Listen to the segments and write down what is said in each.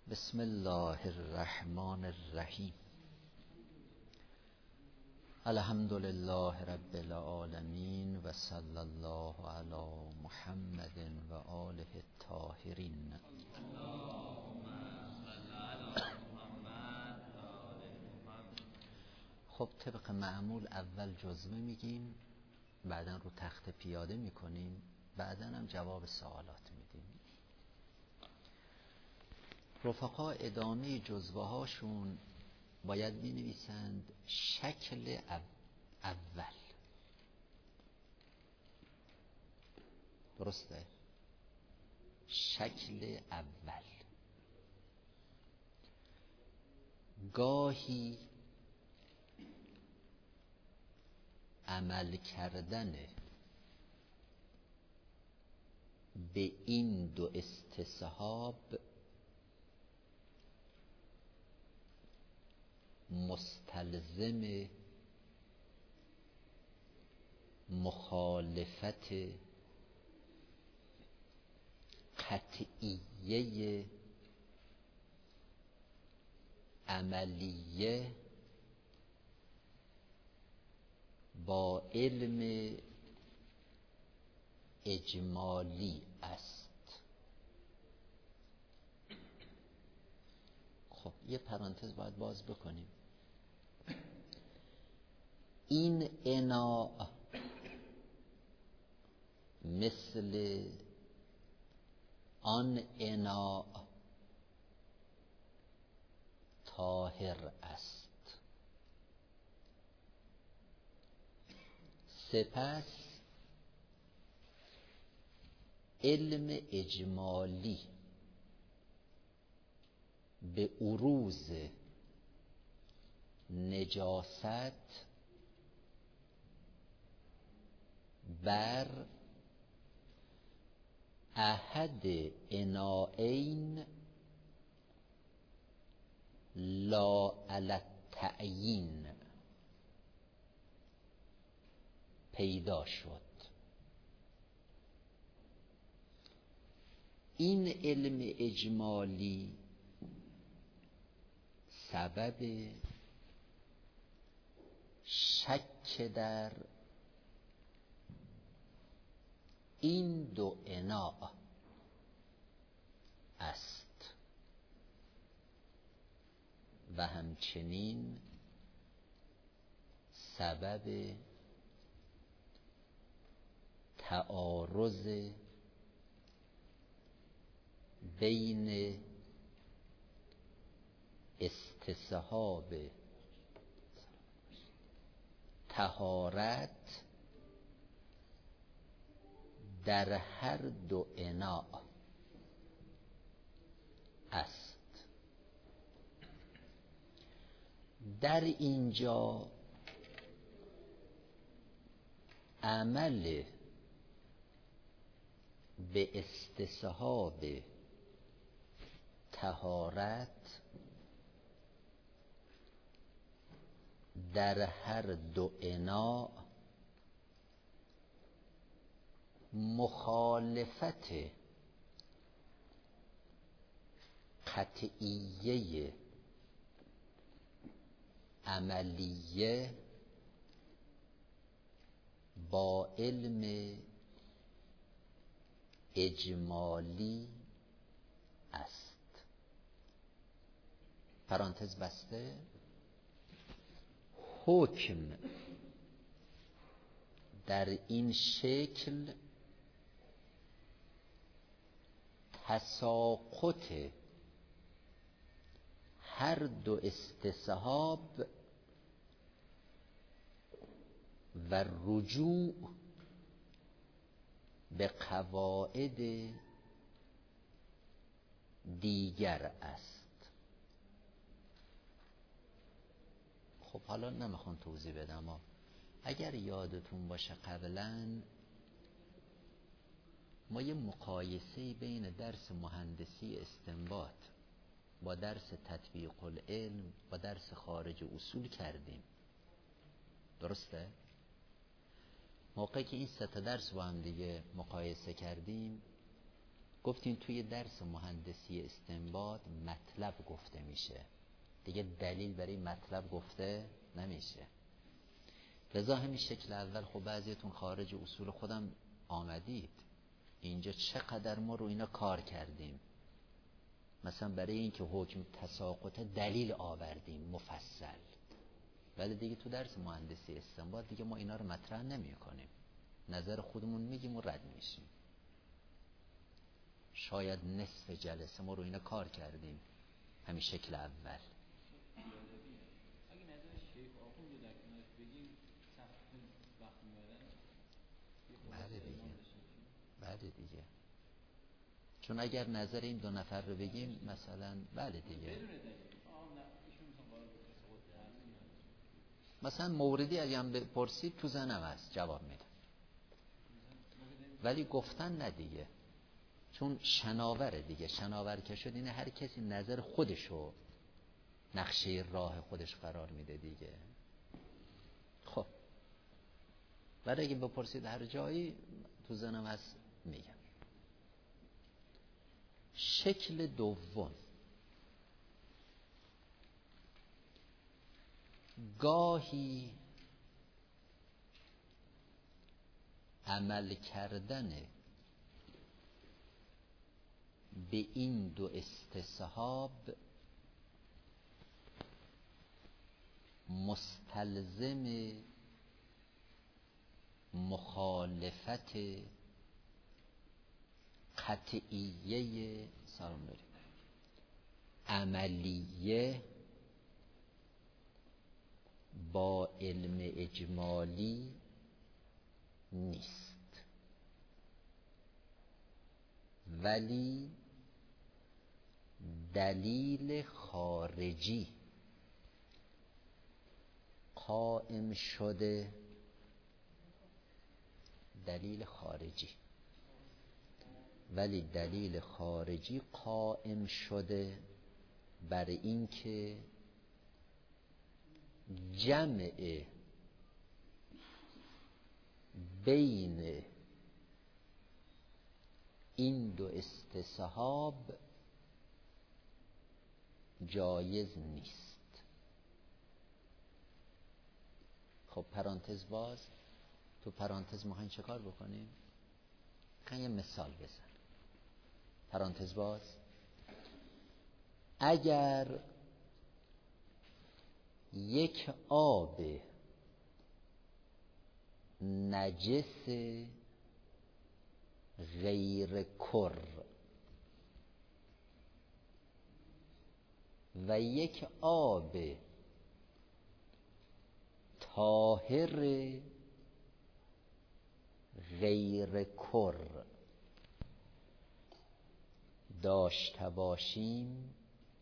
بسم الله الرحمن الرحیم. الحمد لله رب العالمین و صلی الله علی محمد و آله الطاهرین. خب طبق معمول اول جزوه میگیم، بعدا رو تخت پیاده میکنیم، بعدا هم جواب سوالات میدیم. رفقا ادامه جزوه هاشون باید می نویسند شکل اول. درسته؟ شکل اول. گاهی عمل کردن به این دو استصحاب مستلزم مخالفت قطعیه عملیه با علم اجمالی است. خب یه پرانتز باید باز بکنیم. این اناء مثل آن اناء طاهر است. سپس علم اجمالی به اروز نجاست بر احد اناءین لا علی التعیین پیدا شد. این علم اجمالی سبب شک در این دو اناء است و همچنین سبب تعارض بین استصحاب طهارت در هر دو اناء است. در اینجا عمل به استصحاب طهارت در هر دو اناء مخالفت قطعیه عملیه با علم اجمالی است. پرانتز بسته. حکم در این شکل تساقط هر دو استصحاب و رجوع به قواعد دیگر است. خب حالا نمیخوام توضیح بدم، اما اگر یادتون باشه قبلا ما یه مقایسه بین درس مهندسی استنباط با درس تطبیق العلم با درس خارج اصول کردیم. درسته؟ موقعی که این سه تا درس با هم دیگه مقایسه کردیم گفتیم توی درس مهندسی استنباط مطلب گفته میشه، دیگه دلیل برای مطلب گفته نمیشه. لذا همین شکل اول خب بعضیتون خارج اصول خودم آمدید، اینجا چقدر ما رو اینا کار کردیم. مثلا برای اینکه حکم تساقط دلیل آوردیم مفصل، ولی دیگه تو درس مهندسی استنباط دیگه ما اینا رو مطرح نمی کنیم، نظر خودمون میگیم و رد میشیم. شاید نصف جلسه ما رو اینا کار کردیم همین شکل اول. اگه نظر شیخ آخوند رو در کنارش بگیم سخت وقت میبرن. بله دیگه چون اگر نظر این دو نفر رو بگیم مثلا بله دیگه مثلا موردی اگه بپرسید تو ذهنم هست جواب میدم، ولی گفتن نه دیگه، چون شناوره دیگه. شناور که شد اینه هر کسی نظر خودشو نقشه راه خودش قرار میده دیگه. خب برای اگه بپرسید هر جایی تو ذهنم هست میگم. شکل دوم، گاهی عمل کردن به این دو استصحاب مستلزم مخالفت قطعیه عملیه با علم اجمالی نیست، ولی دلیل خارجی قائم شده، دلیل خارجی قائم شده بر اینکه جمع بین این دو استصحاب جایز نیست. خب پرانتز باز، تو پرانتز ما چه کار بکنیم؟ یه مثال بزن. پرانتز باز، اگر یک آب نجس غیر کر و یک آب طاهر غیر کر داشته باشیم،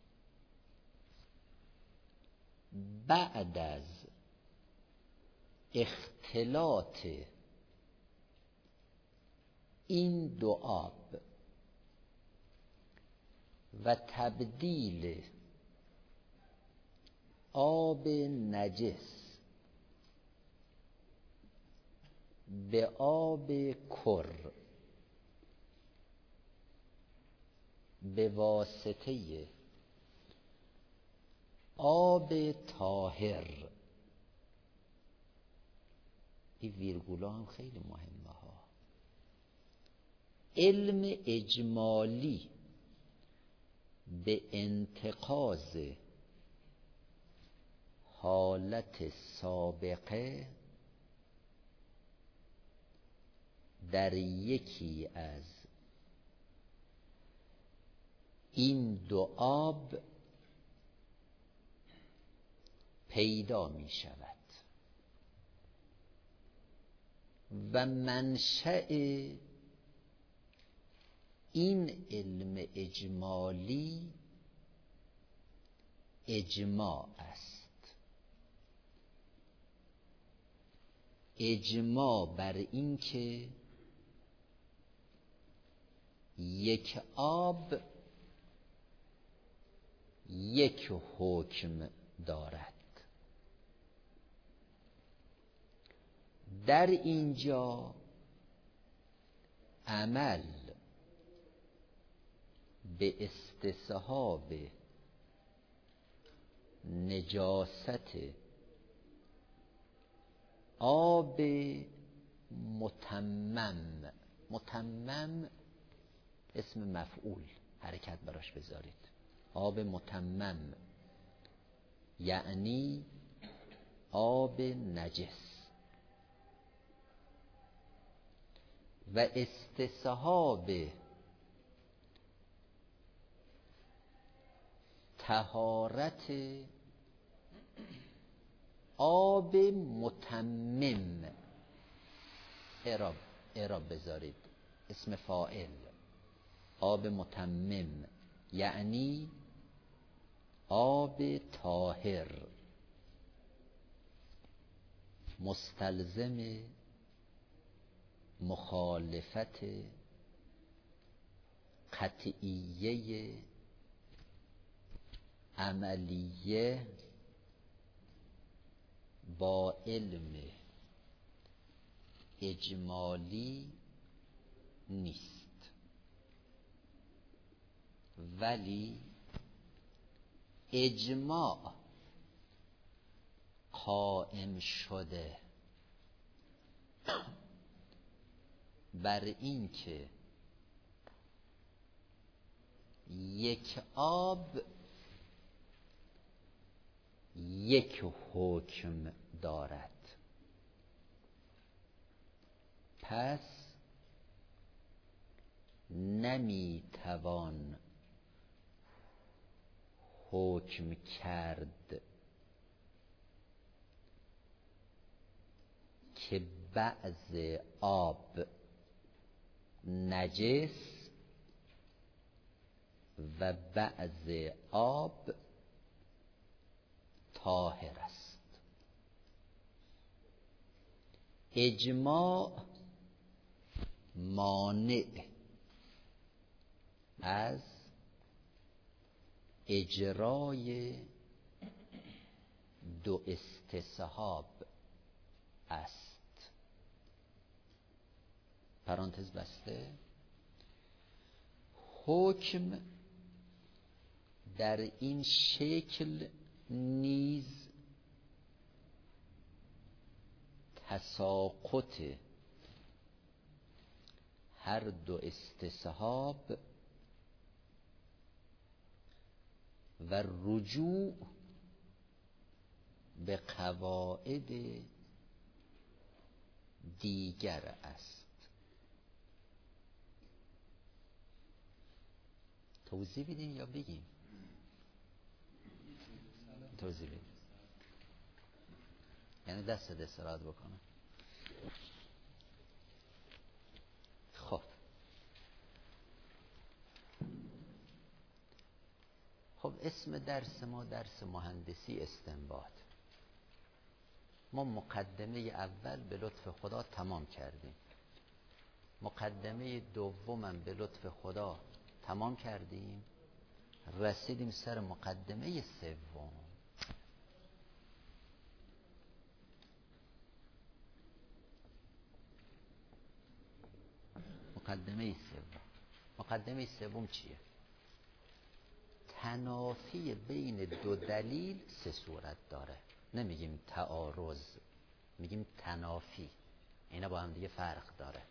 بعد از اختلاط این دو آب و تبدیل آب نجس به آب کر به واسطه آب طاهر، این ویرگولا هم خیلی مهمه ها. علم اجمالی به انتقاض حالت سابقه در یکی از این دو آب پیدا می شود و منشأ این علم اجمالی اجماع است. اجماع بر این که یک آب یک حکم دارد. در اینجا عمل به استصحاب نجاست آب متمم. متمم اسم مفعول، حرکت براش بذارید. آب متمم یعنی آب نجس. و استصحاب طهارت آب متمم. اعراب بذارید، اسم فاعل. آب متمم یعنی آب طاهر، مستلزم مخالفت قطعیه عملیه با علم اجمالی نیست، ولی اجماع قائم شده بر این که یک آب یک حکم دارد. پس نمیتوان حکم کرد که بعض آب نجس و بعض آب طاهر است. اجماع مانع از اجرای دو استصحاب است. پرانتز بسته. حکم در این شکل نیز تساقط هر دو استصحاب و رجوع به قواعد دیگر است. توضیح بدیم یا بگیم؟ توضیح بدیم. یعنی دست استراحت بکنم. خب اسم درس ما درس مهندسی استنباط. ما مقدمه اول به لطف خدا تمام کردیم، مقدمه دومم به لطف خدا تمام کردیم، رسیدیم سر مقدمه سوم. مقدمه سوم چیه؟ تنافی بین دو دلیل سه صورت داره. نمیگیم تعارض، میگیم تنافی. اینا با هم دیگه فرق داره.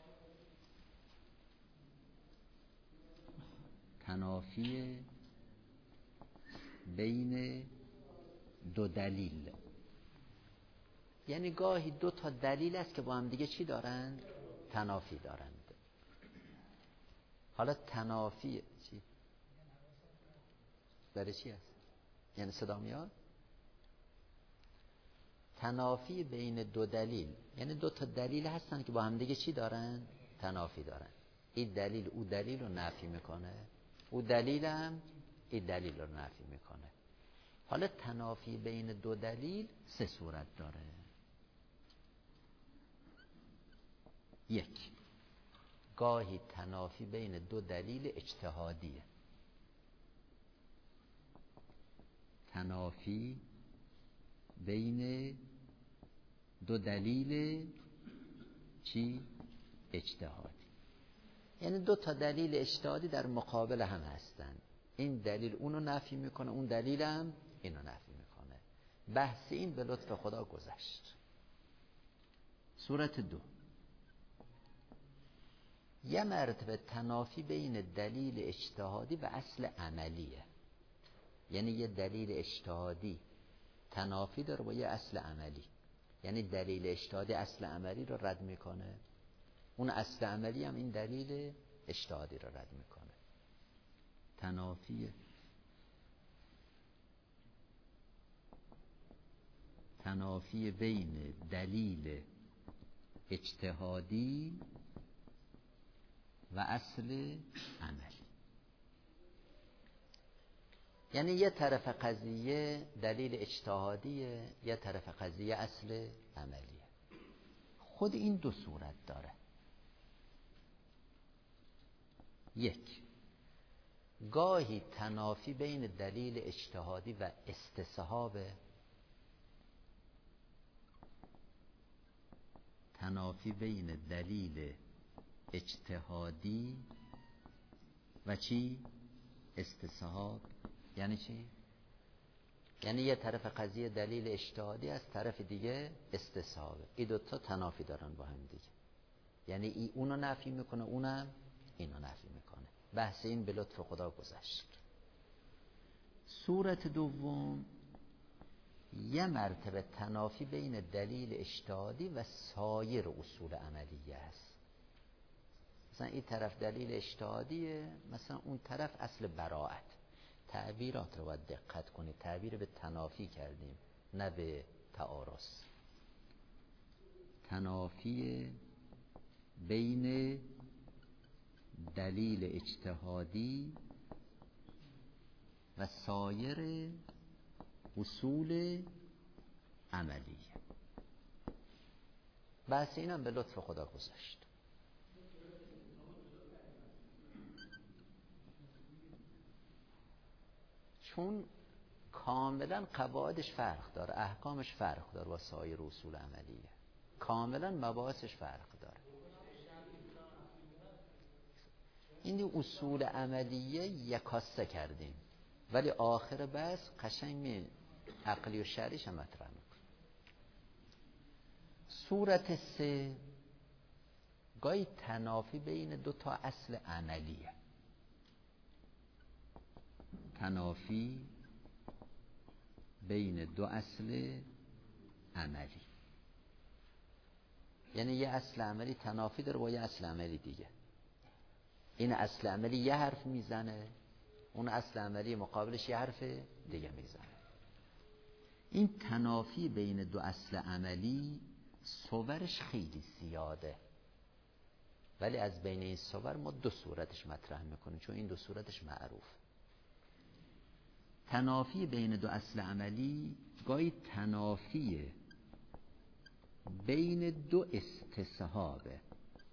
تنافی بین دو دلیل یعنی گاهی دو تا دلیل است که با هم دیگه چی دارند؟ تنافی دارند. حالا تنافی چی؟ برای چی هست؟ یعنی صدا میاد؟ تنافی بین دو دلیل یعنی دو تا دلیل هستن که با هم دیگه چی دارن؟ تنافی دارن. این دلیل او دلیل رو نفی میکنه، او دلیل هم این دلیل رو نفی میکنه. حالا تنافی بین دو دلیل سه صورت داره. یک، گاهی تنافی بین دو دلیل اجتهادیه. تنافی بین دو دلیل چی؟ اجتهادی. یعنی دو تا دلیل اجتهادی در مقابل هم هستن. این دلیل اونو نفی میکنه، اون دلیل هم اینو نفی میکنه. بحث این به لطف خدا گذشت. صورت 2، یه مرتبه تنافی بین دلیل اجتهادی و اصل عملیه. یعنی یه دلیل اجتهادی تنافی داره با یه اصل عملی. یعنی دلیل اجتهادی اصل عملی رو رد میکنه، اون اصل عملی هم این دلیل اجتهادی رو رد میکنه. تنافی بین دلیل اجتهادی و اصل عملی. یعنی یه طرف قضیه دلیل اجتهادیه، یه طرف قضیه اصل عملیه. خود این دو صورت داره. یک، گاهی تنافی بین دلیل اجتهادی و استصحاب، تنافی بین دلیل اجتهادی و چی؟ استصحاب. یعنی چی؟ یعنی یه طرف قضیه دلیل اجتهادی از طرف دیگه استصحابه. این دوتا تنافی دارن با هم دیگه. یعنی ای اونو نفی میکنه، اونم اینو نفی میکنه. بحث این به لطف خدا گذشت. صورت دوم، یه مرتبه تنافی بین دلیل اجتهادی و سایر اصول عملیه است. مثلا این طرف دلیل اجتهادیه، مثلا اون طرف اصل براءت. تعبیرات رو باید دقت کنید. تعبیر به تنافی کردیم نه به تعارض. تنافی بین دلیل اجتهادی و سایر اصول عملی. بحث اینم به لطف خدا گذاشت. چون کاملا قواعدش فرق داره، احکامش فرق داره با سایر اصول عملیه. کاملا مباحثش فرق داره. این اصول عملیه یکاسه کردیم، ولی آخر بحث قشنگ عقلی و شرعیش هم مطرح میکنه. صورت 3، گاهی تنافی بین دو تا اصل عملیه. تنافی بین دو اصل عملی. یعنی یه اصل عملی تنافی داره با یه اصل عملی دیگه. این اصل عملی یه حرف میزنه، اون اصل عملی مقابلش یه حرف دیگه میزنه. این تنافی بین دو اصل عملی صورش خیلی زیاده، ولی از بین این صور ما دو صورتش مطرح میکنیم چون این دو صورتش معروف. تنافی بین دو اصل عملی گاهی تنافی بین دو استصحابه.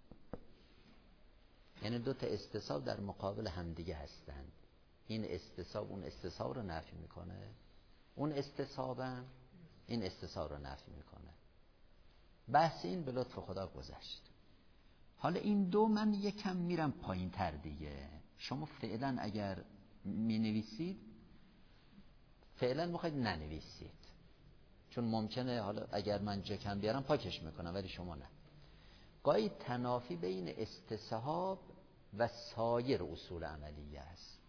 یعنی دو تا استصحاب در مقابل همدیگه هستند. این استصحاب اون استصحاب رو نفی میکنه، اون استصحابم این استصحاب رو نفی میکنه. بحث این به لطف خدا گذشت. حالا این دو من یکم میرم پایین تر دیگه. شما فعلا اگر می نویسید فعلا میخواید ننویسید، چون ممکنه حالا اگر من جا کم بیارم پاکش میکنم، ولی شما نه. گاهی تنافی بین استصحاب و سایر اصول عملیه است.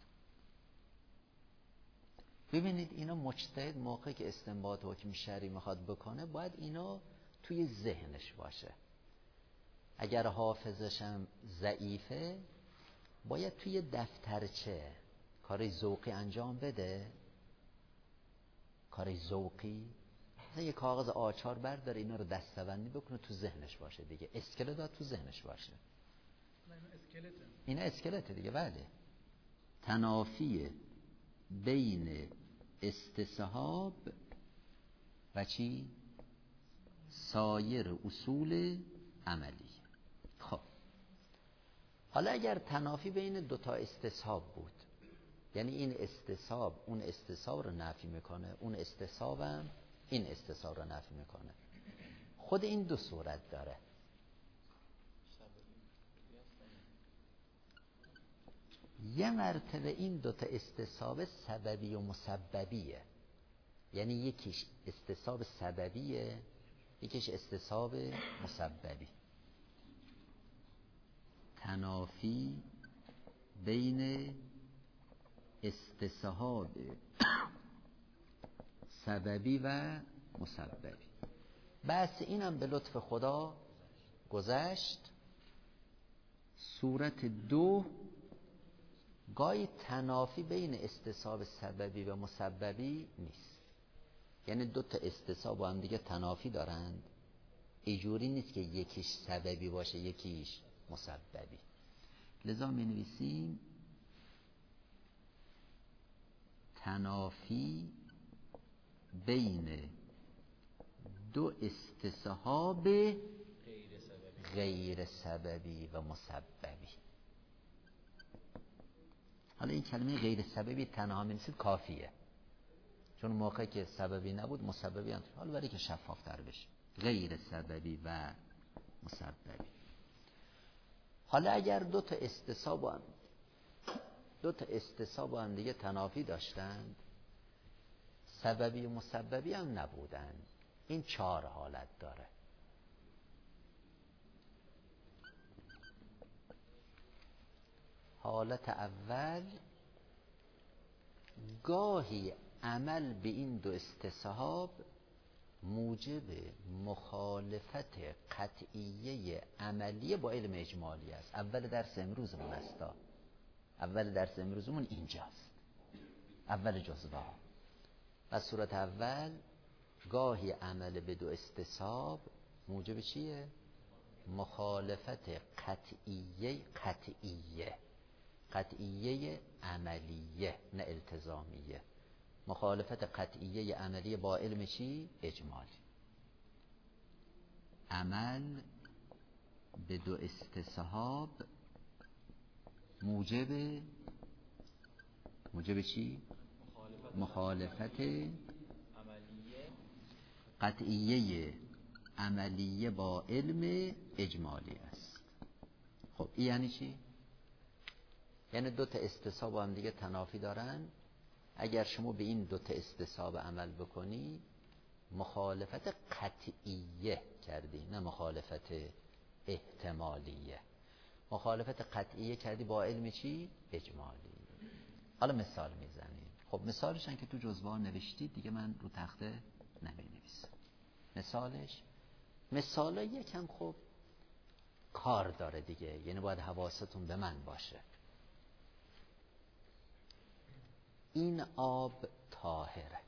ببینید اینا مجتهد موقعی که استنباط حکم شرعی میخواد بکنه باید اینا توی ذهنش باشه. اگر حافظشم ضعیفه باید توی دفترچه کاری ذوقی انجام بده. کاری ذوقی مثلا یه کاغذ آچار برداره اینا رو دسته‌بندی بکنه تو ذهنش باشه دیگه. اسکلت تو ذهنش باشه. این اسکلت دیگه. بله. تنافی بین استصحاب و چی؟ سایر اصول عملی. خب حالا اگر تنافی بین دوتا استصحاب بود، یعنی این استصحاب اون استصحاب رو نفی میکنه، اون استصحابم این استصحاب رو نفی میکنه، خود این دو صورت داره. یه مرتبه این دوتا استصحاب سببی و مسببیه، یعنی یکیش استصحاب سببیه یکیش استصحاب مسببی. تنافی بین استصحاب سببی و مسببی. بس اینم به لطف خدا گذشت. صورت دو گاهی تنافی بین استصحاب سببی و مسببی نیست، یعنی دو تا استصحاب با هم دیگه تنافی دارند، اینجوری نیست که یکیش سببی باشه یکیش مسببی. لذا می نویسیم تنافی بین دو استصحاب غیر سببی و مسببی. حالا این کلمه غیر سببی تنها می نویسید کافیه، چون موقعی که سببی نبود مسببی هم. حالا برای که شفاف تر بشه غیر سببی و مسببی. حالا اگر دو تا استصحاب هم دیگه تنافی داشتند، سببی و مسببی هم نبودند، این 4 حالت داره. حالت اول، گاهی عمل به این دو استصحاب موجب مخالفت قطعیه عملیه با علم اجمالی است. اول درس امروزمون است، اول درس امروزمون اینجاست، اول جزوه ها. و صورت اول گاهی عمل به دو استصحاب موجب چیه؟ مخالفت قطعیه عملیه نه التزامیه. مخالفت قطعیه عملیه با علم چی؟ اجمالی. عمل به دو استصحاب موجب چی؟ مخالفت قطعیه عملیه با علم اجمالی است. خب این یعنی چی؟ یعنی دو تا استصحاب هم دیگه تنافی دارن. اگر شما به این دو تا استصحاب عمل بکنی مخالفت قطعیه کردی نه مخالفت احتمالیه. مخالفت قطعیه کردی با علم چی؟ اجمالی. حالا مثال میزنیم. خب مثالش هم که تو جزوه نوشتید دیگه من رو تخته نمی نویسم. مثال یکم خب کار داره دیگه، یعنی باید حواستون به من باشه. این آب طاهره،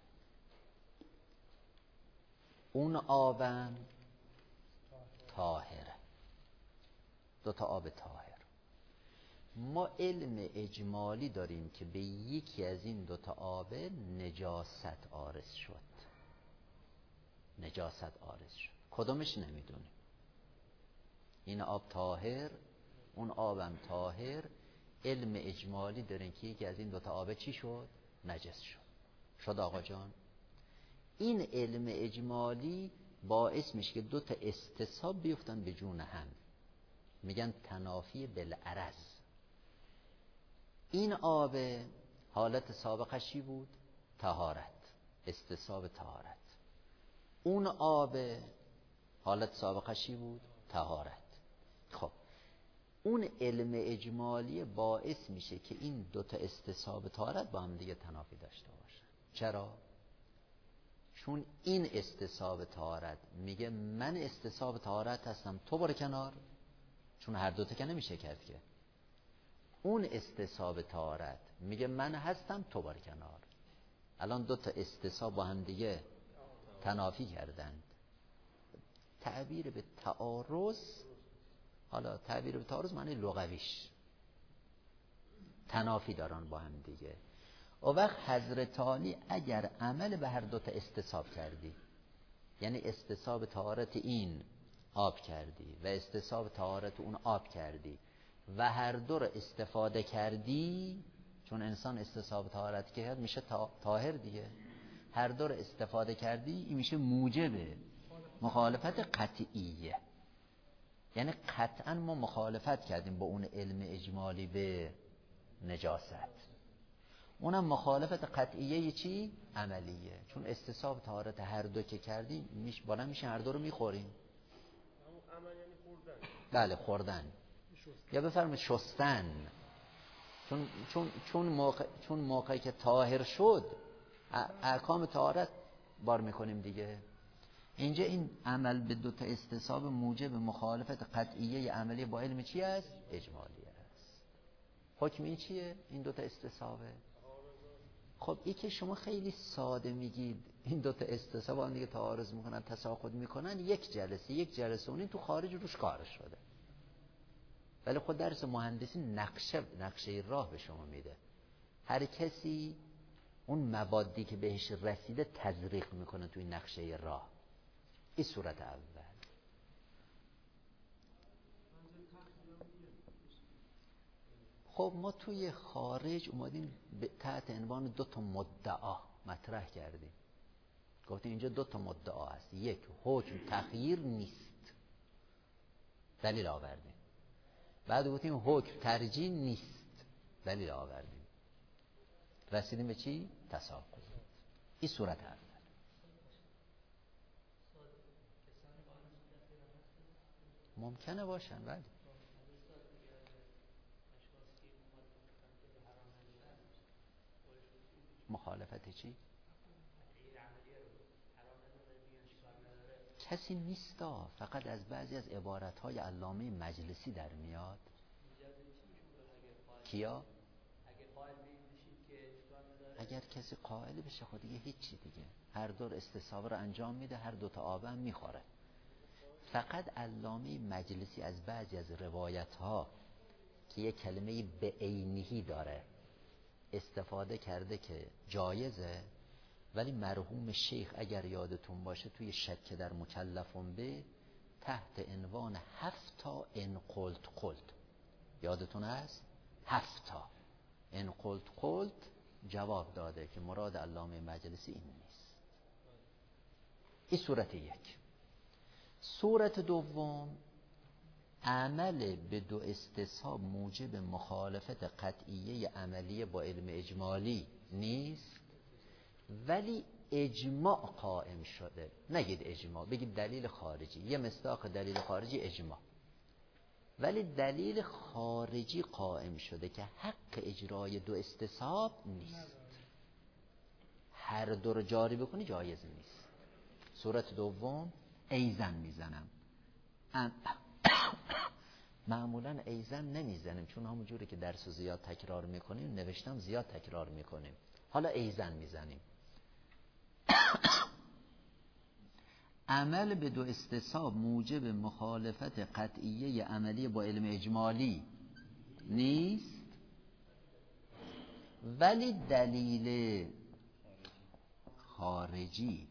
اون آبم طاهره، دو تا آب طاهر. ما علم اجمالی داریم که به یکی از این دو تا آب نجاست عارض شد. کدومش نمیدونیم. این آب طاهر، اون آبم طاهر. علم اجمالی داریم که یکی از این دو تا آب چی شد؟ نجس شد آقا جان. این علم اجمالی باعث میشه که دو تا استصحاب بیفتن به جون هم، میگن تنافی بالعرض. این آب حالت سابقش چی بود؟ طهارت، استصحاب طهارت. اون آب حالت سابقش چی بود؟ طهارت. خب اون علم اجمالی باعث میشه که این دو تا استصحاب طهارت با هم دیگه تنافی داشته باشن. چرا؟ چون این استصحاب طهارت میگه من استصحاب طهارت هستم، تو برو کنار، چون هر دوتا که نمیشه کرد که. اون استصحاب طهارت میگه من هستم، تو برو کنار. الان دو تا استصحاب با هم دیگه تنافی کردند. تعبیر به تعارض، حالا تعبیر به تعارض معنی لغویش تنافی دارن با هم دیگه. او وقت حضرت عالی اگر عمل به هر دوتا استصحاب کردی، یعنی استصحاب طهارت این آب کردی و استصحاب طهارت اون آب کردی و هر دو رو استفاده کردی، چون انسان استصحاب طهارت کرد میشه طاهر دیگه، هر دو رو استفاده کردی، این میشه موجب مخالفت قطعیه. یعنی قطعا ما مخالفت کردیم با اون علم اجمالی به نجاست. اونم مخالفت قطعیه چی؟ عملیه. چون استصحاب طهارت هر دو که کردیم بالا میشه هر دو رو میخوریم. عمل یعنی خوردن. بله خوردن. یا بفرمایید شستن. چون موقعی که طاهر شد احکام طهارت بار میکنیم دیگه. اینجا این عمل به دوتا استصحاب موجب مخالفت قطعیه عملی با علم چی است؟ اجمالی است. حکم این چیه؟ این دوتا استصحابه. خب این که شما خیلی ساده میگید این دوتا استصحاب هم دیگه تعارض میکنن تساقط میکنن، یک جلسه اونین تو خارج روش کار شده. ولی خود درس مهندسی نقشه راه به شما میده. هر کسی اون مبادی که بهش رسیده تزریق میکنه توی نقشه راه. این صورت اول. خب ما توی خارج اومدیم تحت عنوان دو تا مدعا مطرح کردیم. گفتیم اینجا دو تا مدعا هست. یک، حکم تغییر نیست، دلیل آوردیم. بعد گفتیم حکم ترجیح نیست، دلیل آوردیم. رسیدیم به چی؟ تساقط. این صورت اول. ممکنه باشن ولی مخالفت چی؟ کسی نیستا، فقط از بعضی از عبارتهای علامه مجلسی در میاد. کیا؟ اگر کسی قائل بشه خود دیگه هیچی دیگه، هر دور استصحاب رو انجام میده، هر دوتا آب هم میخوره. فقط علامه مجلسی از بعضی از روایت ها که یک کلمه به عینی داره استفاده کرده که جایزه، ولی مرحوم شیخ اگر یادتون باشه توی شک در مکلفون به تحت عنوان 7 تا ان قلت یادتون هست؟ 7 تا ان قلت جواب داده که مراد علامه مجلسی این نیست. این صورت یک. صورت دوم، عمل به دو استصحاب موجب مخالفت قطعیه عملیه با علم اجمالی نیست، ولی اجماع قائم شده. نگید اجماع، بگید دلیل خارجی. یه مصداق دلیل خارجی اجماع. ولی دلیل خارجی قائم شده که حق اجرای دو استصحاب نیست. هر دو رو جاری بکنی جایز نیست. صورت دوم ایزن میزنم. معمولا ایزن نمیزنیم چون همونجوری که درس زیاد تکرار میکنیم نوشتم زیاد تکرار میکنیم. حالا ایزن میزنیم. عمل به دو استصحاب موجب مخالفت قطعیه عملی با علم اجمالی نیست، ولی دلیل خارجی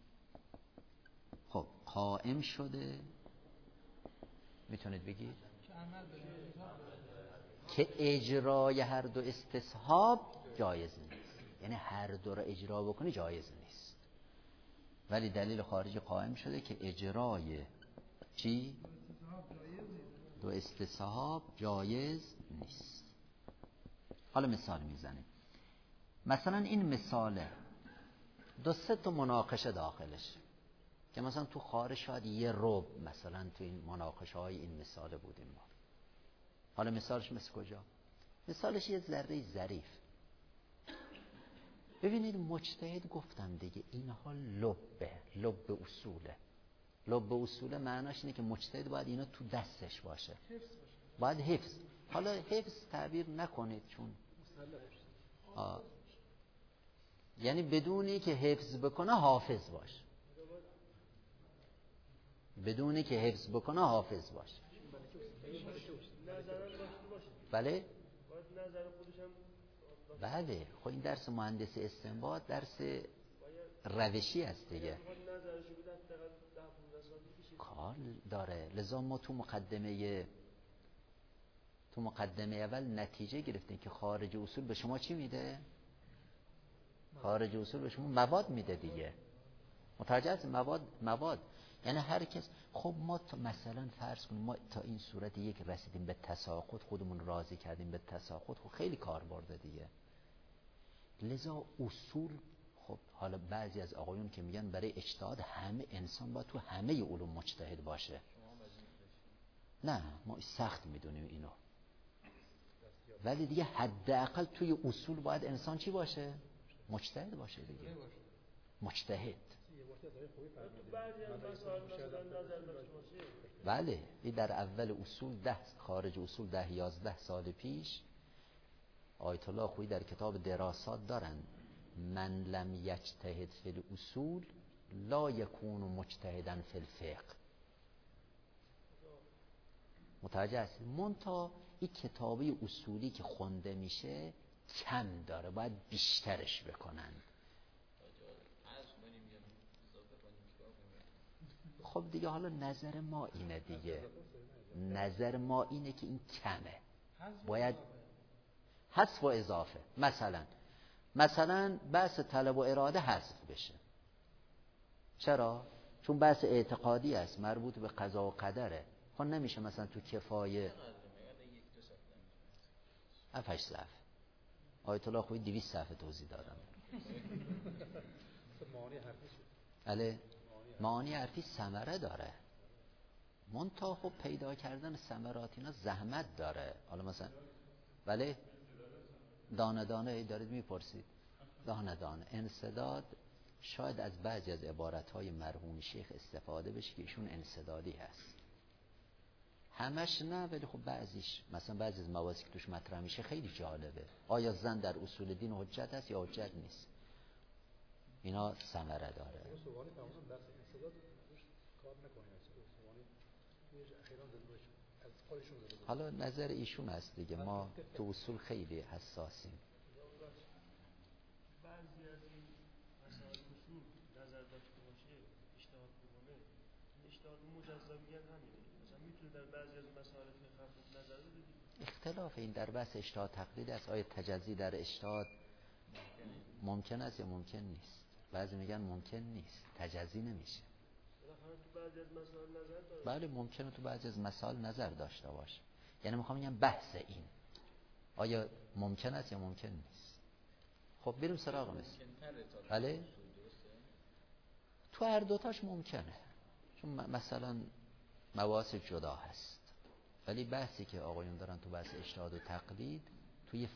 خب قائم شده. میتونید بگید که اجرای هر دو استصحاب جایز نیست، یعنی هر دو را اجرا بکنی جایز نیست، ولی دلیل خارجی قائم شده که اجرای چی؟ دو استصحاب جایز نیست. حالا مثال میزنیم. مثلا این مثاله 2-3 تا مناقشه داخلش که مثلا تو خارج شاید یه ربع مثلا تو این مناقشه های این مثاله بودیم ما. حالا مثالش مثل کجا؟ مثالش یه ذره ظریف. ببینید مجتهد گفتم دیگه اینها لب اصوله. لب اصوله معناش اینه که مجتهد باید اینا تو دستش باشه، باید حفظ. حالا حفظ تعبیر نکنید چون یعنی بدونی که حفظ بکنه حافظ باش، بدونی که حفظ بکنه حافظ باش. بله؟ بله. خب این درس مهندسی استنباط درس روشی است دیگه، کار داره. لذا ما تو مقدمه اول نتیجه گرفتیم که خارج اصول به شما چی میده؟ خارج اصول به شما مواد میده دیگه. متوجه هست؟ مواد یعنی هر کس. خب ما مثلا فرض کنیم ما تا این صورت یک رسیدیم به تساقط، خودمون راضی کردیم به تساقط، خب خیلی کار برده دیگه. لذا اصول، خب حالا بعضی از آقایون که میگن برای اجتهاد همه انسان باید تو همه علوم مجتهد باشه. نه ما سخت میدونیم اینو، ولی دیگه حداقل توی اصول باید انسان چی باشه؟ مجتهد باشه دیگه. مجتهد. بله این در اول اصول 10 خارج اصول 10-11 سال پیش آیت الله خویی در کتاب دراسات دارن من لم یجتهد فی الاصول لا یکون مجتهدا فی الفقه. متوجه هستی؟ منتها این کتابی اصولی که خونده میشه کم داره، باید بیشترش بکنن. خب دیگه حالا نظر ما اینه دیگه، نظر ما اینه که این کمه، باید حذف و اضافه. مثلا بحث طلب و اراده حذف بشه. چرا؟ چون بحث اعتقادی است، مربوط به قضا و قدره. خب نمیشه مثلا تو کفایه 7-8 صفحه آیت الله خویی 200 صفحه توضیح دادم. بله معانی حرفی ثمره داره، منتها خب پیدا کردن ثمرات اینا زحمت داره. حالا مثلا بله دانه دانه دارید میپرسید، دانه دانه انسداد شاید از بعضی از عبارتهای مرحوم شیخ استفاده بشه که ایشون انسدادی هست، همش نه، ولی خب بعضیش مثلا بعضی از مواردی که توش مطرح میشه خیلی جالبه. آیا زن در اصول دین حجت هست یا حجت نیست؟ اینا ثمره داره. حالا نظر ایشون هست دیگه، ما تو اصول خیلی حساسیم. بعضی از این مسائل اصول نظر داشته باشه اجتهاد بکنه، اجتهاد مجزا میگن همینه. مثلا میتونه در بعضی از مسائل فقه نظر بده. اختلاف این در بحث اجتهاد تقلید است. آیا تجزی در اجتهاد ممکن است یا ممکن نیست؟ بعضی میگن ممکن نیست، تجزی نمیشه. تو بعضی از مسائل نظر داره. بله ممکنه تو بعضی از مسائل نظر داشته باشه. یعنی میخوام بگم بحث این آیا ممکن است یا ممکن نیست. خب بریم سراغ مثل. بله تو هر دوتاش ممکنه، چون مثلا مباحث جدا هست، ولی بحثی که آقایون دارن تو بحث اجتهاد و تقلید توی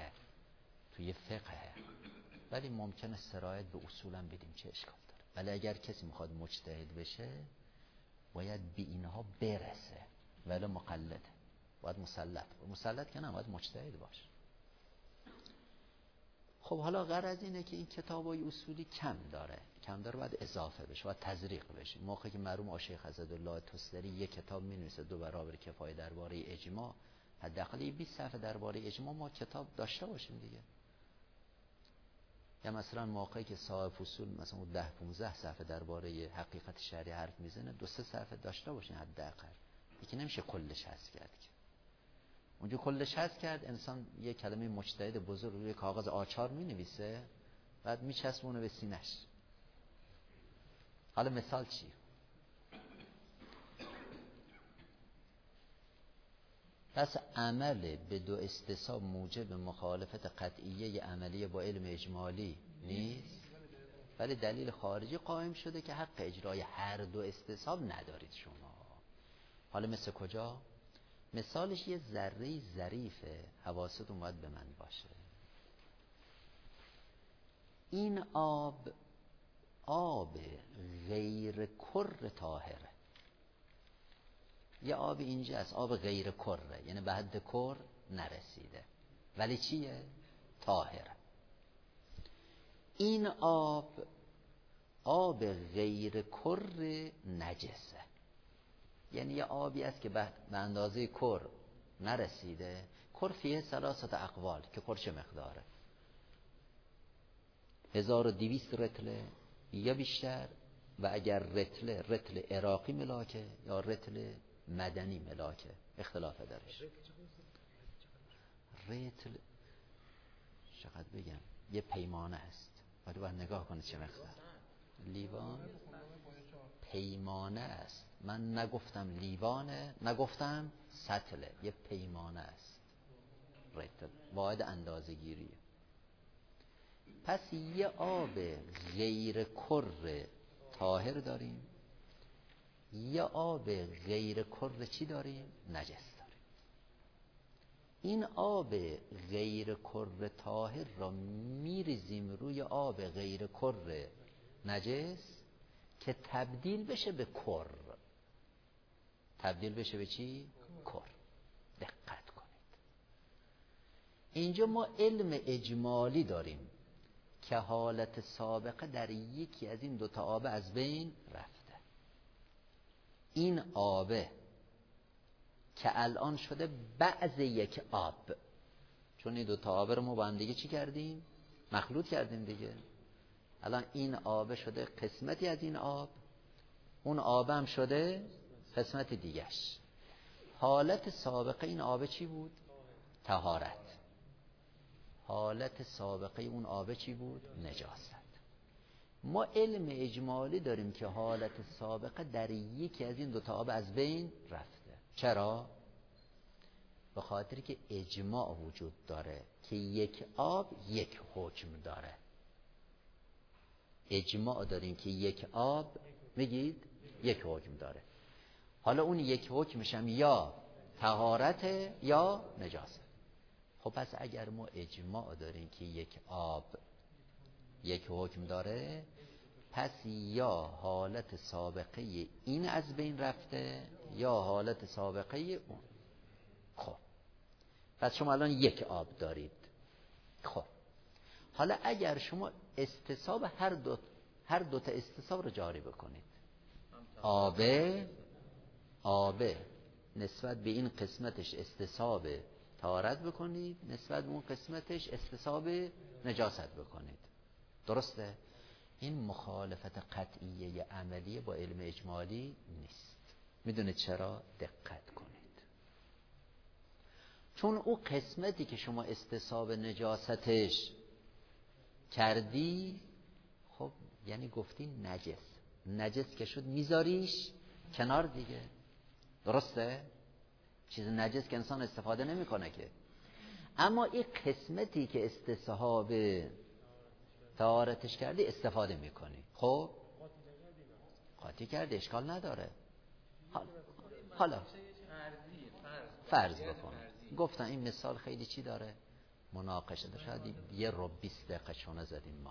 فقه، ولی ممکنه سرایت به اصولا بدیم، چه اشکال داره. ولی اگر کسی میخواد مجتهد بشه باید به اینها برسه، ولی مقلد باید مسلط که نه، باید مجتهد باشه. خب حالا غرض اینه که این کتابای اصولی کم داره باید اضافه بشه، باید تزریق بشه. موقعی که مرحوم شیخ عزت‌الله طستری یک کتاب می‌نویسه 2 برابر کفایه درباره اجماع، حداقل 20 صفحه درباره اجماع ما کتاب داشته باشیم دیگه. یا مثلا موقعی که صاحب فصول مثلا 10-15 صفحه درباره حقیقت شرعی حرف میزنه 2-3 صفحه داشته باشین حداقل. یکی نمیشه کلش حذف کرد که اونجا کلش حذف کرد، انسان یه کلمه مجتهد بزرگ روی کاغذ آچار مینویسه بعد میچسبونه به سینه‌اش. حالا مثال چی؟ پس عمل به 2 استصحاب موجب مخالفت قطعیه عملیه با علم اجمالی نیست، ولی دلیل خارجی قائم شده که حق اجرای هر 2 استصحاب ندارید شما. حالا مثل کجا؟ مثالش یه ذره ظریفه، حواستون باید به من باشه. این آب غیر کر طاهره. یه آب اینجا است، آب غیر کره، یعنی به حد کر نرسیده، ولی چیه؟ طاهره. این آب غیر کر نجسه، یعنی یه آبی است که به اندازه کر نرسیده. کر فیه 3 اقوال که کر چه مقداره؟ 1200 رتله یا بیشتر، و اگر رتل عراقی ملاکه یا رتل مدنی ملاکه اختلاف درش. رتل چقدر بگم، یه پیمانه است، باید نگاه کنید چه مقدار. لیوان پیمانه است. من نگفتم لیوانه، نگفتم سطله، یه پیمانه است، واحد اندازه گیریه. پس یه آب غیر کر طاهر داریم، یه آب غیر کر چی داریم؟ نجس داریم. این آب غیر کر طاهر را میریزیم روی آب غیر کر نجس که تبدیل بشه به کر. تبدیل بشه به چی؟ کر. دقت کنید، اینجا ما علم اجمالی داریم که حالت سابقه در یکی از این دوتا آب از بین رفته. این آبه که الان شده بعض یک آب، چون این دوتا آب رو ما با هم دیگه چی کردیم؟ مخلوط کردیم دیگه. الان این آبه شده قسمتی از این آب، اون آب هم شده قسمت دیگش. حالت سابقه این آب چی بود؟ طهارت. حالت سابقه اون آب چی بود؟ نجاست. ما علم اجمالی داریم که حالت سابقه در یکی از این دوتا آب از بین رفته. چرا؟ به خاطر که اجماع وجود داره که یک آب یک حکم داره. اجماع داریم که یک آب میگید یک حکم داره. حالا اون یک حکمش هم یا طهارت یا نجاست. خب پس اگر ما اجماع داریم که یک آب یک حکم داره، پس یا حالت سابقه این از بین رفته یا حالت سابقه اون. خب پس شما الان یک آب دارید. خب حالا اگر شما استصحاب هر دو تا استصحاب رو جاری بکنید، آبه نسبت به این قسمتش استصحاب طهارت بکنید، نسبت به اون قسمتش استصحاب نجاست بکنید، درسته؟ این مخالفت قطعیه عملیه با علم اجمالی نیست. میدونید چرا؟ دقت کنید. چون او قسمتی که شما استصحاب نجاستش کردی، خب یعنی گفتی نجس که شد میذاریش کنار دیگه، درسته؟ چیز نجس که انسان استفاده نمیکنه که. اما این قسمتی که استصحاب طهارتش کردی استفاده میکنی. خب قاطی کردی، اشکال نداره. حالا فرض بکن، گفتن این مثال خیلی چی داره؟ مناقشه داره. شاید یه رو 20 دقیقه شونه زدیم ما.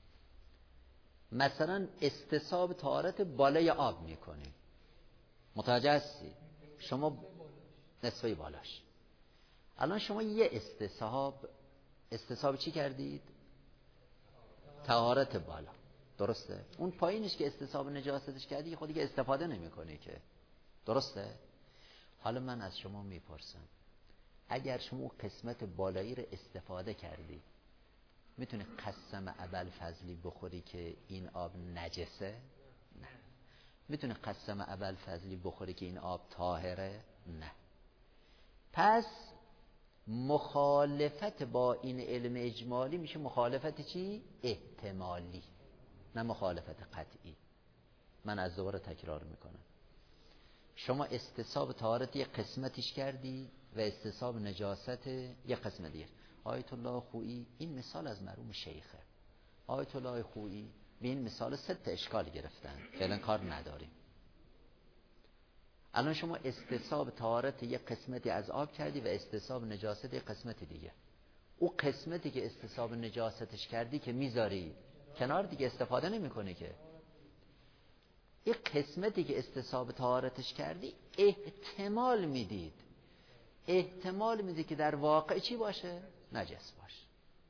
مثلا استصحاب طهارت بالای آب میکنی، متوجه هستی؟ شما نصفه بالاش. الان شما یه استصحاب چی کردید؟ طهارت بالا، درسته؟ اون پایینش که استصحاب نجاستش کردی خودی که استفاده نمی کنی که، درسته؟ حالا من از شما میپرسم، اگر شما اون قسمت بالایی رو استفاده کردی، میتونی قسم ابوالفضلی بخوری که این آب نجسه؟ نه. میتونی قسم ابوالفضلی بخوری که این آب طاهره؟ نه. پس مخالفت با این علم اجمالی میشه مخالفت چی؟ احتمالی، نه مخالفت قطعی. من از دوباره تکرار میکنم. شما استصحاب طهارت یک قسمتیش کردی و استصحاب نجاست یک قسمت دیگه. آیت الله خویی این مثال از مرحوم شیخه. آیت الله خویی به این مثال 3 اشکال گرفتن، فعلا کار نداریم. الان شما استصحاب طهارت یک قسمتی از آب کردی و استصحاب نجاست یک قسمت دیگه. او قسمتی که استصحاب نجاستش کردی که میذاری کنار دیگه، استفاده نمی‌کنی که. این قسمتی که استصحاب طهارتش کردی احتمال میدید که در واقع چی باشه؟ نجس باشه.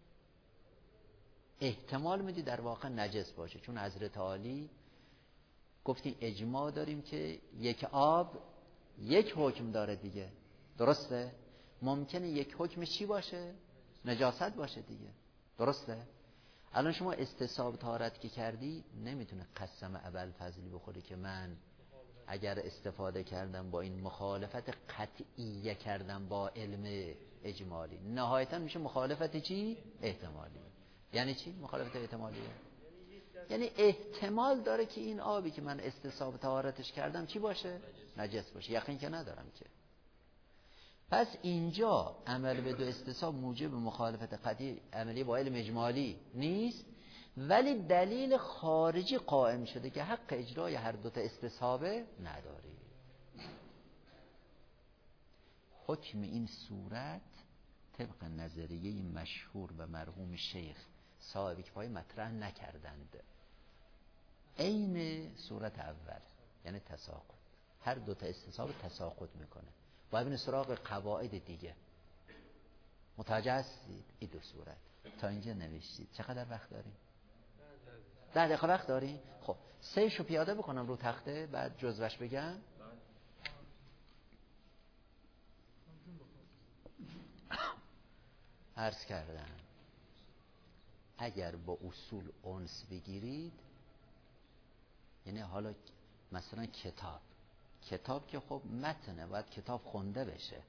احتمال میدید در واقع نجس باشه، چون حضرت عالی گفتیم اجماع داریم که یک آب یک حکم داره دیگه، درسته؟ ممکنه یک حکم چی باشه؟ نجاست باشه دیگه، درسته؟ الان شما استصحاب طهارت که کردی نمیتونه قسم ابوالفضلی بخوری که من اگر استفاده کردم با این مخالفت قطعیه کردم با علم اجمالی. نهایتا میشه مخالفت چی؟ احتمالی. یعنی چی مخالفت احتمالیه؟ یعنی احتمال داره که این آبی که من استصحاب طهارتش کردم چی باشه؟ نجس باشه. یقین که ندارم که. پس اینجا عمل به دو استصحاب موجب مخالفت قطعی عملی با علم اجمالی نیست، ولی دلیل خارجی قائم شده که حق اجرای هر دوتا استصحابه نداری. حکم این صورت طبق نظریه مشهور و مرحوم شیخ صاحب کفایه مطرح نکردند. عین صورت اول یعنی تساقط، هر دوتا استصحاب تساقط میکنه. باید ببینید سراغ قواعد دیگه. متوجه هستید؟ این دو صورت تا اینجا نوشتید. چقدر وقت داریم؟ 10 دقیقه وقت داریم. خب 3 شو پیاده بکنم رو تخته بعد جزوش بگم. عرض کردم اگر با اصول انس بگیرید، یعنی حالا مثلا کتاب که خب متنه، باید کتاب خونده بشه.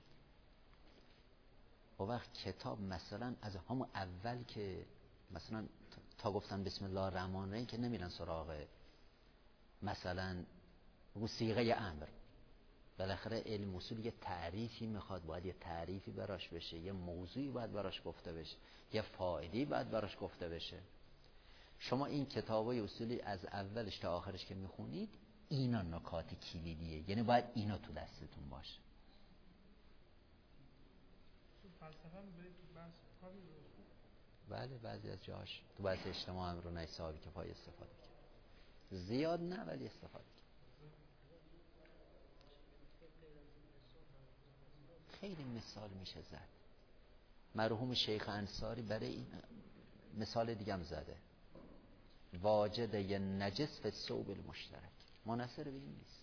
و وقت کتاب مثلا از همون اول که مثلا تا گفتن بسم الله الرحمن الرحیم که نمیرن سراغ مثلا رو صیغه امر. بالاخره علم اصول یه تعریفی میخواد، باید یه تعریفی براش بشه، یه موضوعی باید براش گفته بشه، یه فایده‌ای باید براش گفته بشه. شما این کتابای اصولی از اولش تا آخرش که میخونید اینا نکات کلیدیه، یعنی باید اینا تو دستتون باشه. بله بعضی از جاش تو بحث اجتماع امر و نهی صاحب کفایه استفاده کرد. زیاد نه ولی استفاده کرد. خیلی مثال میشه زد. مرحوم شیخ انصاری برای این مثال دیگه هم زده. واجد یه نجس فی الثوب المشترک. منحصر به این نیست.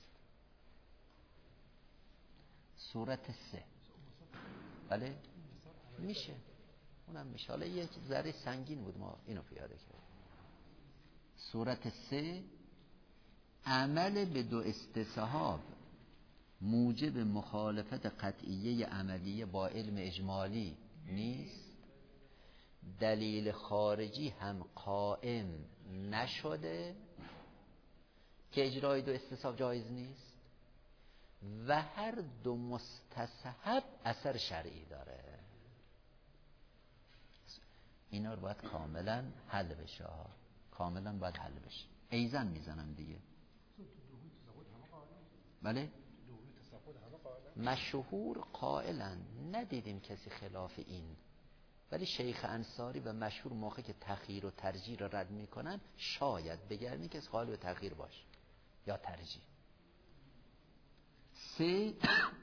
صورت 3 بله میشه، اونم میشه. حالا یک ذره سنگین بود ما اینو پیاده کردیم. صورت 3 عمل به دو استصحاب موجب مخالفت قطعیه عملیه با علم اجمالی نیست، دلیل خارجی هم قائم نشده که اجرای دو استصحاب جایز نیست و هر دو مستصحب اثر شرعی داره. اینا رو باید کاملا حل بشه، کاملا باید حل بشه. ایزن میزنم دیگه. بله مشهور قائلن، ندیدیم کسی خلاف این، ولی شیخ انصاری و مشهور موقع که تخییر و ترجیح را رد میکنن شاید بگردی کسی قائل به تخییر باشه یا ترجیح. 3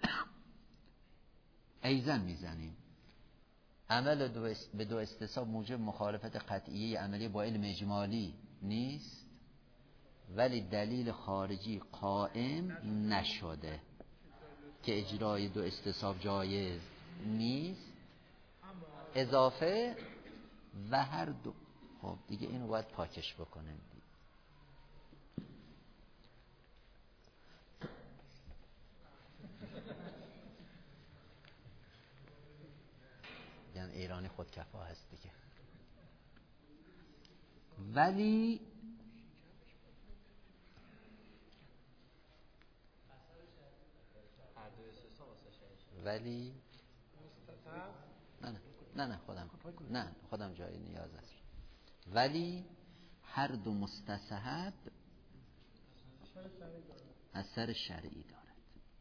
ایزن میزنیم عمل به دو استصحاب موجب مخالفت قطعیه عملی با علم اجمالی نیست، ولی دلیل خارجی قائم نشده که اجرای دو استصحاب جایز نیست، اضافه و هر دو. خب دیگه اینو باید پاکش بکنیم. یعنی ایرانی خودکفا هست دیگه. ولی خودم جای نیاز است. ولی هر دو مستصحب اثر شرعی دارد.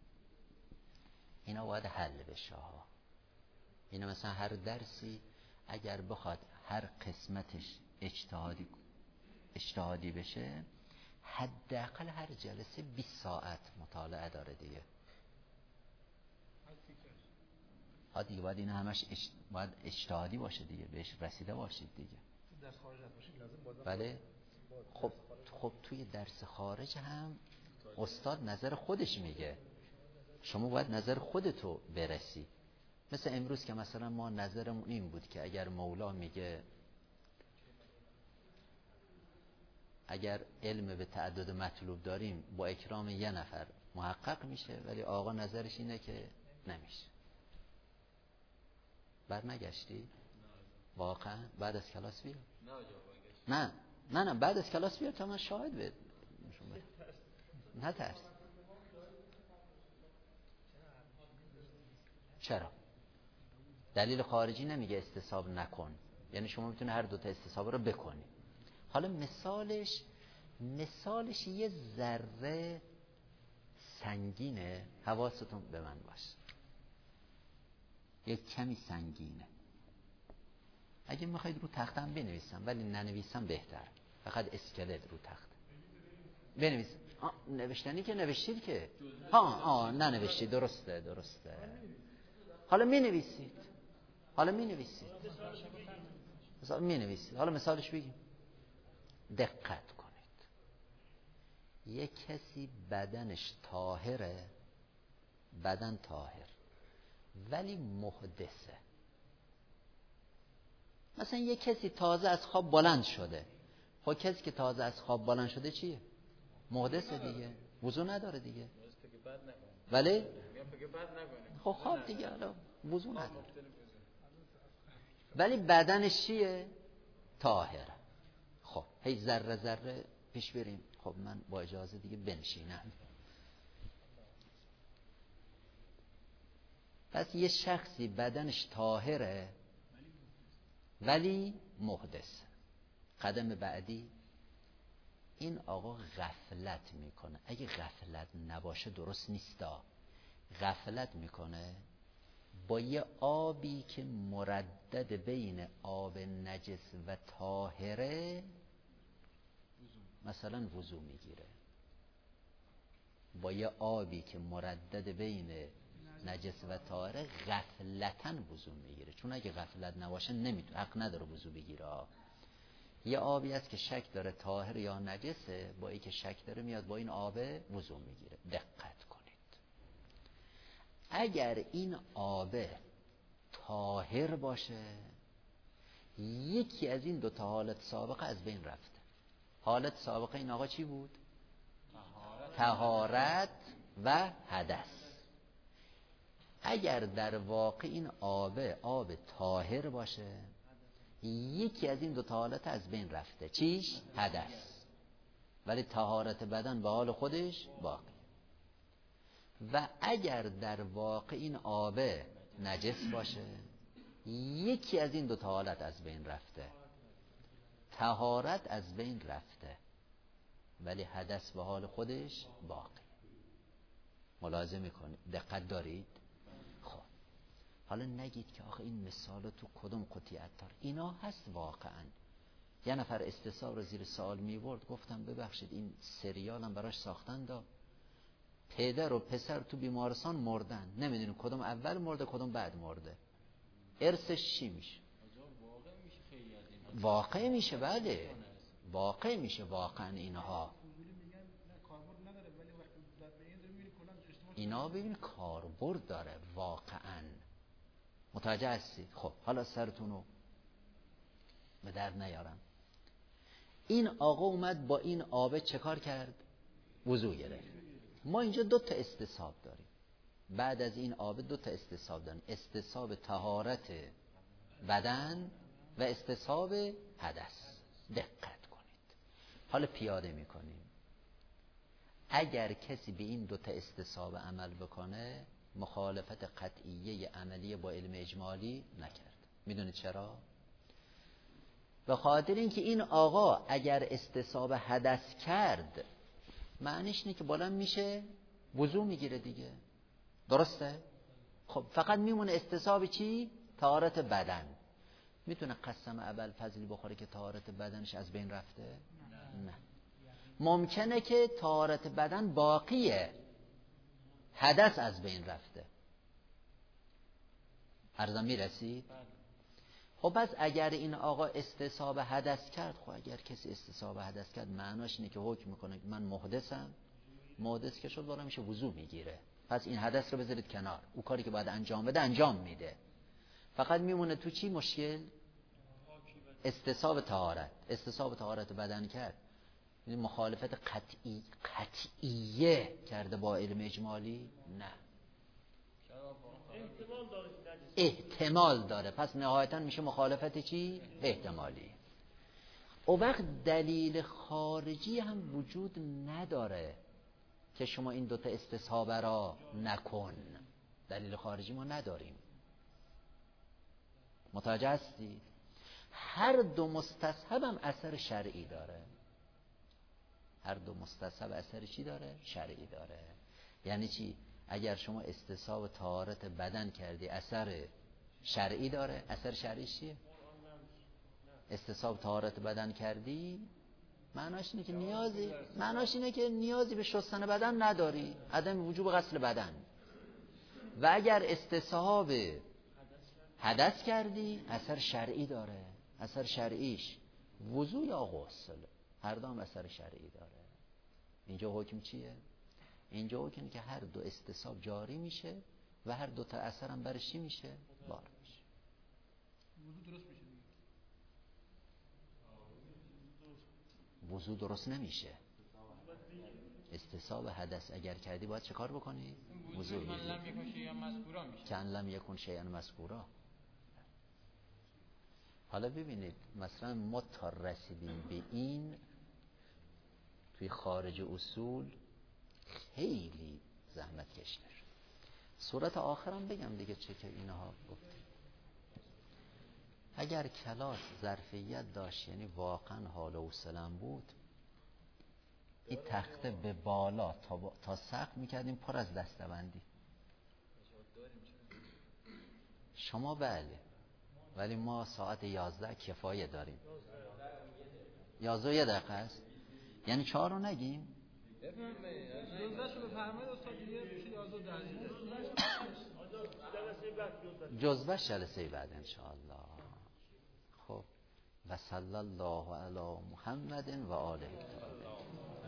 اینا باید حل بشه ها. اینا مثلا هر درسی اگر بخواد هر قسمتش اجتهادی بشه حداقل هر جلسه 20 ساعت مطالعه داره دیگه. دیگه باید این همش باید اجتهادی باشه دیگه، بهش رسیده باشید دیگه. درس خارج باشید لازم بله. خب توی درس خارج هم استاد نظر خودش میگه، شما باید نظر خودتو برسی. مثل امروز که مثلا ما نظرمون این بود که اگر مولا میگه اگر علم به تعدد مطلوب داریم با اکرام یه نفر محقق میشه، ولی آقا نظرش اینه که نمیشه. بر نگشتی؟ واقعا بعد از کلاس بیا؟ نه نه بعد از کلاس بیار تا من شاهد بهت نه ترس. چرا؟ دلیل خارجی نمیگه استصحاب نکن، یعنی شما میتونه هر دوتا استصحاب رو بکنی. حالا مثالش یه ذره سنگینه، حواستون به من باشه، یه کمی سنگینه. اگه میخواید رو تختم بنویسم، ولی ننویسم بهتر، فقط اسکلت رو تخت بنویسم. نوشتنی که نوشتید که ننوشتید. درسته. حالا مینویسید. حالا مثالش بگیم. دقت کنید. یک کسی بدنش طاهره، بدن طاهر، ولی محدثه. مثلا یک کسی تازه از خواب بلند شده. خب کسی که تازه از خواب بلند شده چیه؟ محدثه دیگه، وضو نداره دیگه. ولی خب خواب دیگه، حالا وضو نداره، ولی بدنش چیه؟ طاهره. خب هی ذره ذره پیش بریم. خب من با اجازه دیگه بنشینم. پس یه شخصی بدنش طاهره ولی محدث. قدم بعدی، این آقا غفلت میکنه. اگه غفلت نباشه درست نیستا. غفلت میکنه با یه آبی که مردد بین آب نجس و طاهره، مثلا وضو میگیره. با یه آبی که مردد بین نجس و طاهره غفلتاً وضو میگیره. چون اگه غفلت نباشه نمیتونه، حق نداره وضو بگیره. یه آبی هست که شک داره طاهر یا نجسه، با این که شک داره میاد با این آب وضو میگیره. دقت کنید. اگر این آب طاهر باشه، یکی از این دو تا حالت سابقه از بین رفته. حالت سابقه این آقا چی بود؟ طهارت و حدث. اگر در واقع این آب طاهر باشه، یکی از این دو تا حالت از بین رفته. چیش؟ حدث. ولی طهارت بدن به حال خودش باقی. و اگر در واقع این آب نجس باشه، یکی از این دو تا حالت از بین رفته. طهارت از بین رفته ولی حدث به حال خودش باقی. ملاحظه میکنید؟ دقت دارید؟ خب حالا نگید که آخه این مثال تو کدوم قطعیت دار. اینا هست واقعا. یه نفر استصحاب رو زیر سوال میبرد، گفتم ببخشید این سریال هم براش ساختن دا پدر و پسر تو بیمارستان مردن، نمیدونیم کدوم اول مرده کدوم بعد مرده، ارثش چی میشه؟ واقع میشه. بله واقع میشه واقعا. اینا ببین کاربرد داره واقعا. متوجه هستید؟ خب حالا سرتونو به در نیارم. این آقا اومد با این آب چه کار کرد؟ وضو گرفت. ما اینجا دو تا استصحاب داریم. بعد از این آب دو تا استصحاب داریم. استصحاب طهارت بدن و استصحاب حدث. دقت کنید. حالا پیاده میکنیم. اگر کسی به این دو تا استصحاب عمل بکنه، مخالفت قطعیه عملیه با علم اجمالی نکرد. میدونید چرا؟ به خاطر اینکه این آقا اگر استصحاب حدث کرد، معنیش اینه که بالا میشه وضو میگیره دیگه. درسته؟ خب فقط میمونه استصحاب چی؟ طهارت بدن. میتونه قسم ابوالفضلی بخوره که طهارت بدنش از بین رفته؟ نه. ممکنه که طهارت بدن باقیه، حدث از بین رفته. عرضم میرسید؟ خب پس اگر این آقا استصحاب حدث کرد، خب اگر کسی استصحاب حدث کرد معناش اینه که حکم میکنه من محدثم. محدث که شد بالا میشه وضو میگیره. پس این حدث رو بذارید کنار. او کاری که باید انجام بده انجام میده. فقط میمونه تو چی مشکل؟ استصحاب طهارت. استصحاب طهارت بدن کرد، یعنی مخالفت قطعیه کرده با علم اجمالی؟ نه. احتمال داره. پس نهایتا میشه مخالفت چی؟ احتمالی. او وقت دلیل خارجی هم وجود نداره که شما این دوتا استصحابه را نکن. دلیل خارجی ما نداریم. متوجه هستی؟ هر دو مستصحب هم اثر شرعی داره. هر دو مستصحب اثر چی داره؟ شرعی داره. یعنی چی؟ اگر شما استصحاب طهارت بدن کردی اثر شرعی داره. اثر شرعی چیه؟ استصحاب طهارت بدن کردی معناش اینه که نیازی به شستن بدن نداری، عدم وجوب غسل بدن. و اگر استصحاب حدث کردی اثر شرعی داره. اثر شرعیش وضو یا غسل، هر دو هم اثر شرعی داره. اینجا حکم چیه؟ اینجا حکم که هر دو استصحاب جاری میشه و هر دو تا اثر هم برش چی میشه؟ بار میشه. وضو درست میشه. وضو درست نمیشه. استصحاب حدث اگر کردی باید چه کار بکنی؟ وضو من لم یکن شیئا مذکورا میشه. کن لم یکن شیئا مذکورا. حالا ببینید مثلا ما تا رسیدیم به این توی خارج اصول خیلی زحمت کشیده شد. صورت آخرم بگم دیگه چه که اینها گفتیم. اگر کلاس ظرفیت داشت یعنی واقعا حال و حوصله‌ام بود، این تخته به بالا تا سقف میکردیم پر از دستبندی. شما بله، ولی ما ساعت 11 کفایه داریم. 11 یه دقیقه است، یعنی 4 رو نگیم. جزوه جلسه بعد انشاءالله. خب و صلی الله علی محمد و آله.